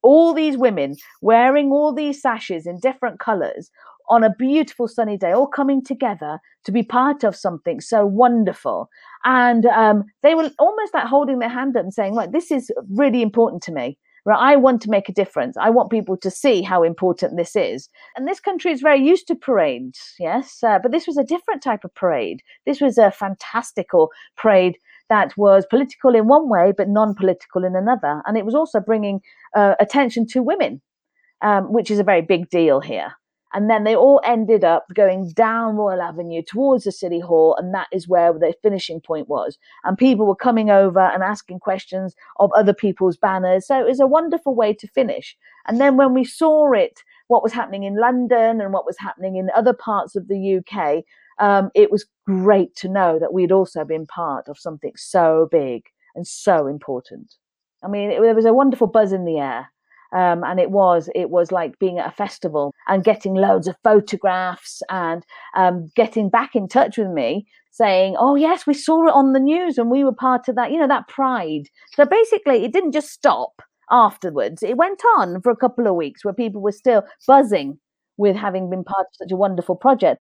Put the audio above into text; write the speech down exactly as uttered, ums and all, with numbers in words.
all these women wearing all these sashes in different colors on a beautiful sunny day, all coming together to be part of something so wonderful. And um, they were almost like holding their hand up and saying, like, this is really important to me. Right, I want to make a difference. I want people to see how important this is. And this country is very used to parades, yes, uh, but this was a different type of parade. This was a fantastical parade that was political in one way, but non-political in another. And it was also bringing uh, attention to women, um, which is a very big deal here. And then they all ended up going down Royal Avenue towards the City Hall, and that is where the finishing point was. And people were coming over and asking questions of other people's banners. So it was a wonderful way to finish. And then when we saw it, what was happening in London and what was happening in other parts of the U K, um, it was great to know that we'd also been part of something so big and so important. I mean, it, there was a wonderful buzz in the air. Um, and it was it was like being at a festival and getting loads of photographs and um, getting back in touch with me saying, oh yes, we saw it on the news and we were part of that, you know, that pride. So basically it didn't just stop afterwards. It went on for a couple of weeks where people were still buzzing with having been part of such a wonderful project.